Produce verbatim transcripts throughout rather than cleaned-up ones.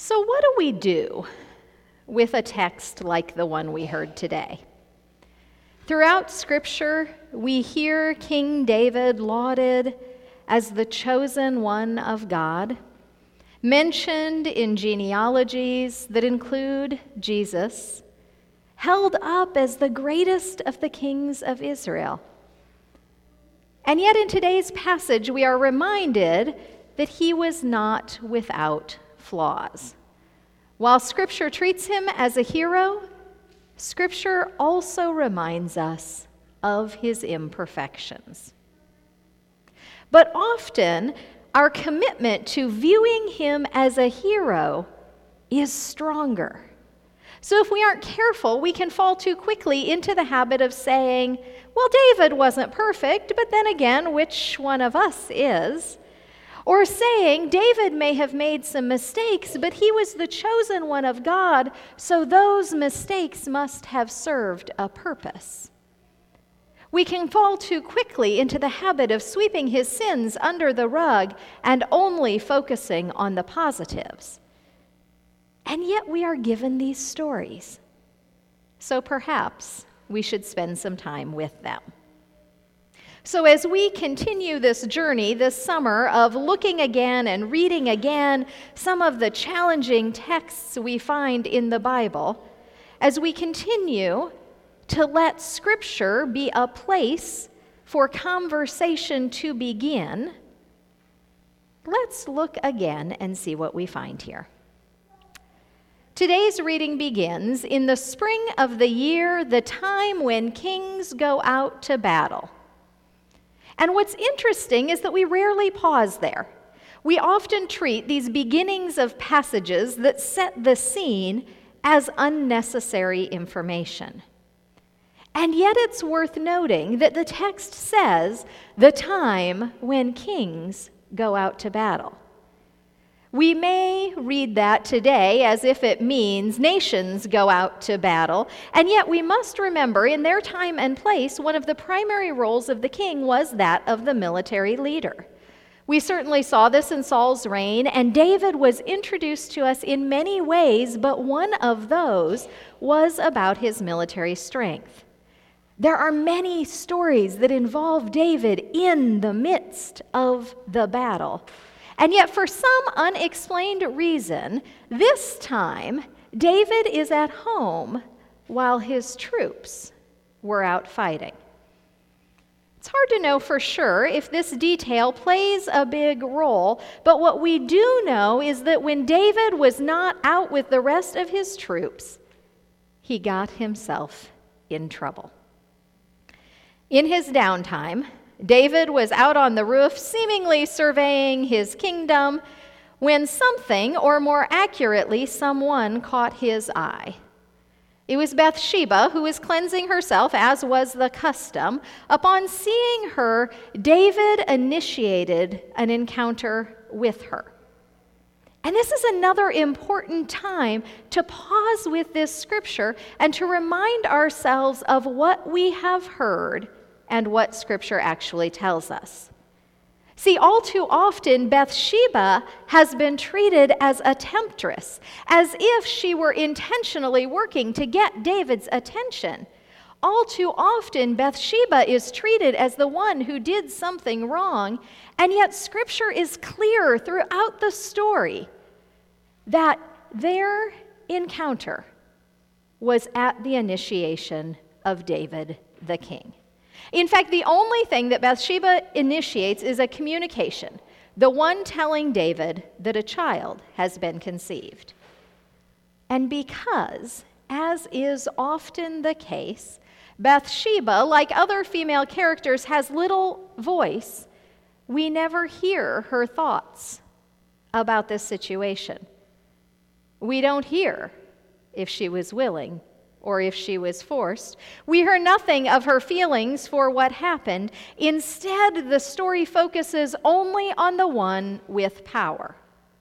So what do we do with a text like the one we heard today? Throughout Scripture, we hear King David lauded as the chosen one of God, mentioned in genealogies that include Jesus, held up as the greatest of the kings of Israel. And yet in today's passage, we are reminded that he was not without flaws. While Scripture treats him as a hero, Scripture also reminds us of his imperfections. But often, our commitment to viewing him as a hero is stronger. So if we aren't careful, we can fall too quickly into the habit of saying, well, David wasn't perfect, but then again, which one of us is? Or saying, David may have made some mistakes, but he was the chosen one of God, so those mistakes must have served a purpose. We can fall too quickly into the habit of sweeping his sins under the rug and only focusing on the positives. And yet we are given these stories. So perhaps we should spend some time with them. So as we continue this journey this summer of looking again and reading again some of the challenging texts we find in the Bible, as we continue to let Scripture be a place for conversation to begin, let's look again and see what we find here. Today's reading begins in the spring of the year, the time when kings go out to battle. And what's interesting is that we rarely pause there. We often treat these beginnings of passages that set the scene as unnecessary information. And yet it's worth noting that the text says the time when kings go out to battle. We may read that today as if it means nations go out to battle, and yet we must remember in their time and place, one of the primary roles of the king was that of the military leader. We certainly saw this in Saul's reign, and David was introduced to us in many ways, but one of those was about his military strength. There are many stories that involve David in the midst of the battle. And yet, for some unexplained reason, this time, David is at home while his troops were out fighting. It's hard to know for sure if this detail plays a big role, but what we do know is that when David was not out with the rest of his troops, he got himself in trouble. In his downtime, David was out on the roof, seemingly surveying his kingdom, when something, or more accurately, someone caught his eye. It was Bathsheba, who was cleansing herself, as was the custom. Upon seeing her, David initiated an encounter with her. And this is another important time to pause with this scripture and to remind ourselves of what we have heard and what Scripture actually tells us. See, all too often, Bathsheba has been treated as a temptress, as if she were intentionally working to get David's attention. All too often, Bathsheba is treated as the one who did something wrong, and yet Scripture is clear throughout the story that their encounter was at the initiation of David the king. In fact, the only thing that Bathsheba initiates is a communication, the one telling David that a child has been conceived. And because, as is often the case, Bathsheba, like other female characters, has little voice, we never hear her thoughts about this situation. We don't hear if she was willing or if she was forced. We hear nothing of her feelings for what happened. Instead, the story focuses only on the one with power.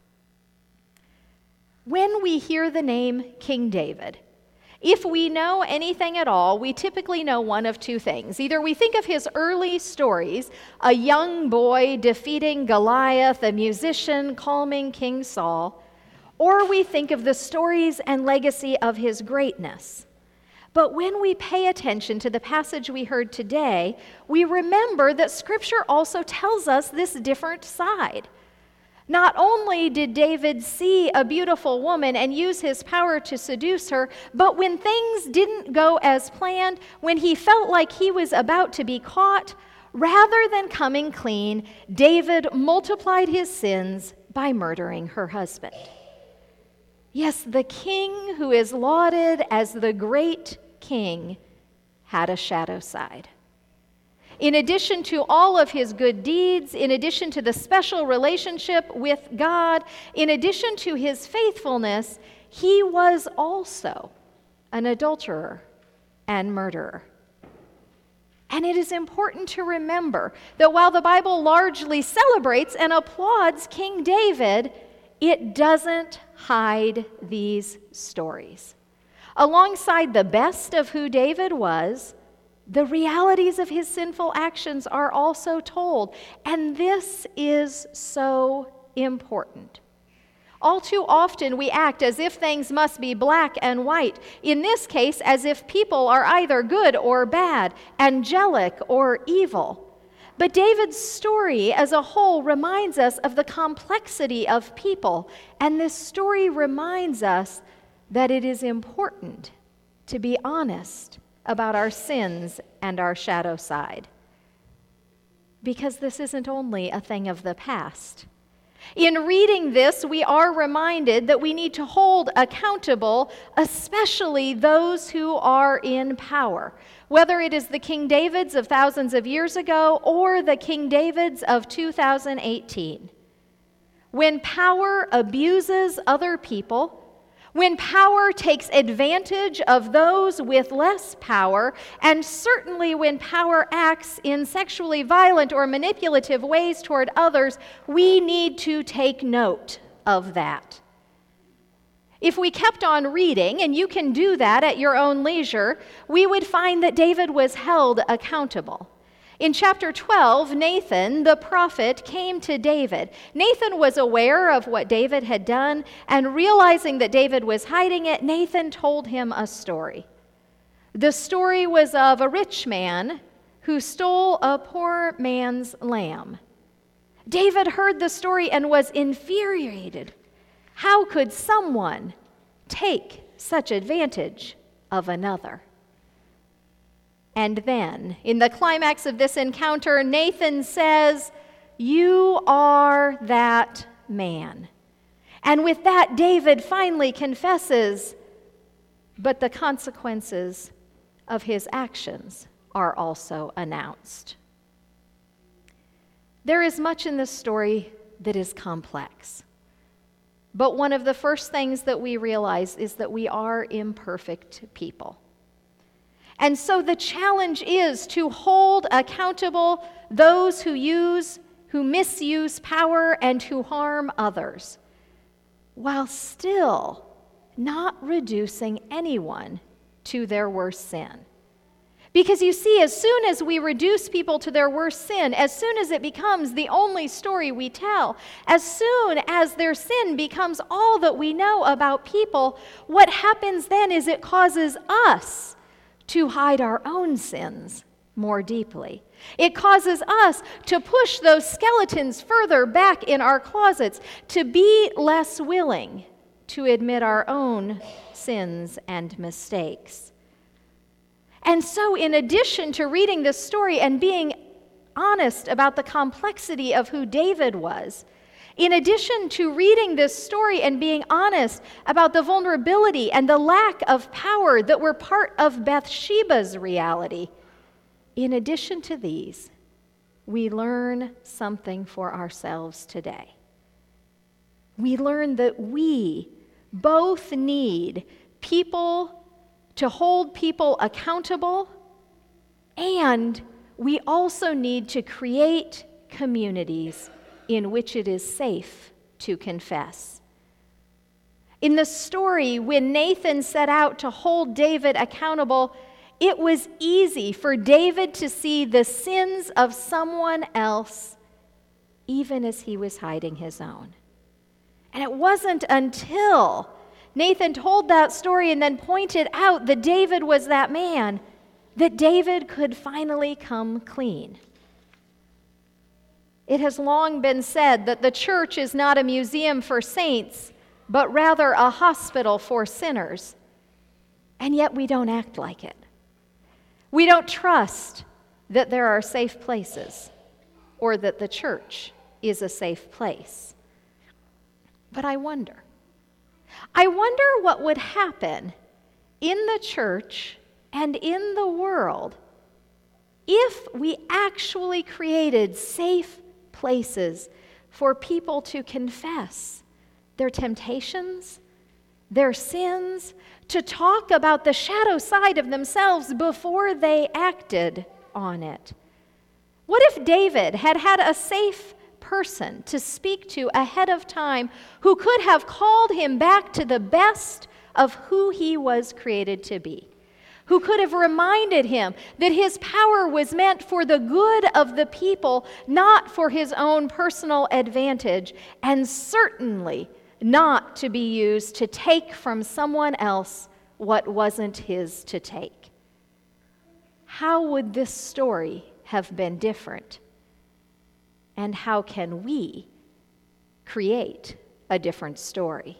When we hear the name King David, if we know anything at all, we typically know one of two things. Either we think of his early stories, a young boy defeating Goliath, a musician calming King Saul, or we think of the stories and legacy of his greatness. But when we pay attention to the passage we heard today, we remember that Scripture also tells us this different side. Not only did David see a beautiful woman and use his power to seduce her, but when things didn't go as planned, when he felt like he was about to be caught, rather than coming clean, David multiplied his sins by murdering her husband. Yes, the king who is lauded as the great king had a shadow side. In addition to all of his good deeds, in addition to the special relationship with God, in addition to his faithfulness, he was also an adulterer and murderer. And it is important to remember that while the Bible largely celebrates and applauds King David, it doesn't hide these stories. Alongside the best of who David was, the realities of his sinful actions are also told, and this is so important. All too often we act as if things must be black and white, in this case as if people are either good or bad, angelic or evil. But David's story as a whole reminds us of the complexity of people, and this story reminds us that it is important to be honest about our sins and our shadow side. Because this isn't only a thing of the past. In reading this, we are reminded that we need to hold accountable, especially those who are in power, whether it is the King Davids of thousands of years ago or the King Davids of two thousand eighteen. When power abuses other people, when power takes advantage of those with less power, and certainly when power acts in sexually violent or manipulative ways toward others, we need to take note of that. If we kept on reading, and you can do that at your own leisure, we would find that David was held accountable. In chapter twelve, Nathan, the prophet, came to David. Nathan was aware of what David had done, and realizing that David was hiding it, Nathan told him a story. The story was of a rich man who stole a poor man's lamb. David heard the story and was infuriated. How could someone take such advantage of another? And then, in the climax of this encounter, Nathan says, "You are that man." And with that, David finally confesses, but the consequences of his actions are also announced. There is much in this story that is complex. But one of the first things that we realize is that we are imperfect people. And so the challenge is to hold accountable those who use, who misuse power and who harm others, while still not reducing anyone to their worst sin. Because you see, as soon as we reduce people to their worst sin, as soon as it becomes the only story we tell, as soon as their sin becomes all that we know about people, what happens then is it causes us to hide our own sins more deeply. It causes us to push those skeletons further back in our closets, to be less willing to admit our own sins and mistakes. And so, in addition to reading this story and being honest about the complexity of who David was, in addition to reading this story and being honest about the vulnerability and the lack of power that were part of Bathsheba's reality, in addition to these, we learn something for ourselves today. We learn that we both need people to hold people accountable, and we also need to create communities in which it is safe to confess. In the story, when Nathan set out to hold David accountable, it was easy for David to see the sins of someone else, even as he was hiding his own. And it wasn't until Nathan told that story and then pointed out that David was that man that David could finally come clean. It has long been said that the church is not a museum for saints, but rather a hospital for sinners. And yet we don't act like it. We don't trust that there are safe places or that the church is a safe place. But I wonder, I wonder what would happen in the church and in the world if we actually created safe places for people to confess their temptations, their sins, to talk about the shadow side of themselves before they acted on it. What if David had had a safe person to speak to ahead of time who could have called him back to the best of who he was created to be? Who could have reminded him that his power was meant for the good of the people, not for his own personal advantage, and certainly not to be used to take from someone else what wasn't his to take. How would this story have been different? And how can we create a different story?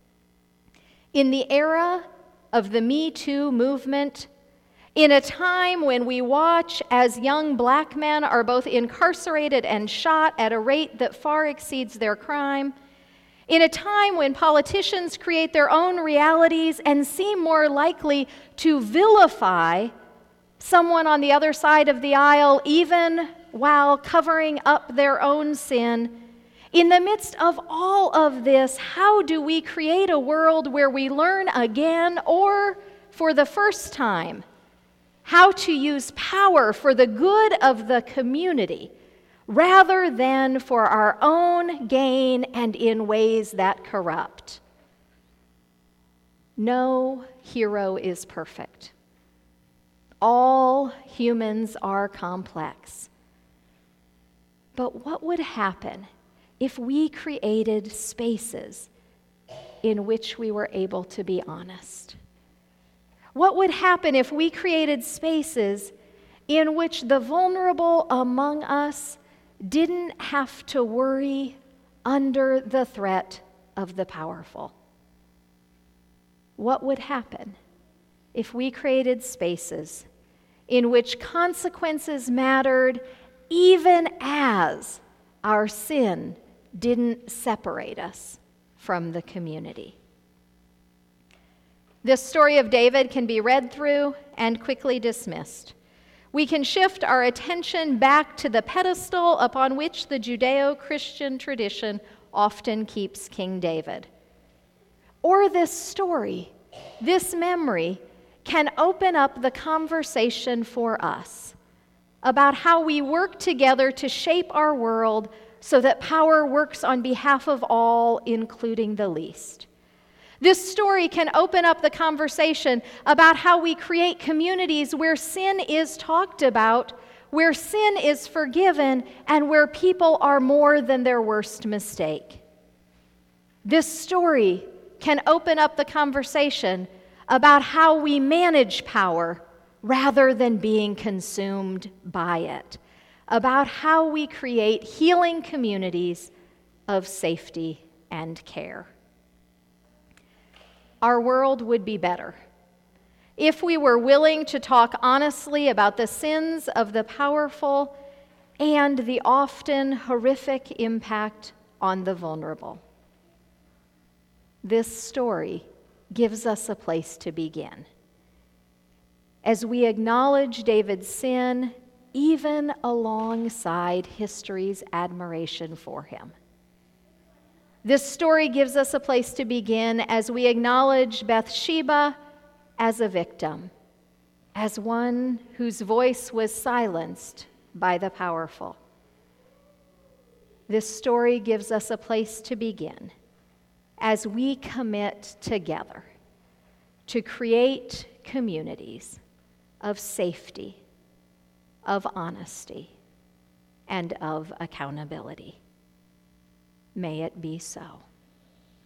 In the era of the Me Too movement, in a time when we watch as young black men are both incarcerated and shot at a rate that far exceeds their crime, in a time when politicians create their own realities and seem more likely to vilify someone on the other side of the aisle, even while covering up their own sin, in the midst of all of this, how do we create a world where we learn again, or for the first time, how to use power for the good of the community rather than for our own gain and in ways that corrupt? No hero is perfect. All humans are complex. But what would happen if we created spaces in which we were able to be honest? What would happen if we created spaces in which the vulnerable among us didn't have to worry under the threat of the powerful? What would happen if we created spaces in which consequences mattered even as our sin didn't separate us from the community? This story of David can be read through and quickly dismissed. We can shift our attention back to the pedestal upon which the Judeo-Christian tradition often keeps King David. Or this story, this memory, can open up the conversation for us about how we work together to shape our world so that power works on behalf of all, including the least. This story can open up the conversation about how we create communities where sin is talked about, where sin is forgiven, and where people are more than their worst mistake. This story can open up the conversation about how we manage power rather than being consumed by it, about how we create healing communities of safety and care. Our world would be better if we were willing to talk honestly about the sins of the powerful and the often horrific impact on the vulnerable. This story gives us a place to begin. As we acknowledge David's sin, even alongside history's admiration for him. This story gives us a place to begin as we acknowledge Bathsheba as a victim, as one whose voice was silenced by the powerful. This story gives us a place to begin as we commit together to create communities of safety, of honesty, and of accountability. May it be so.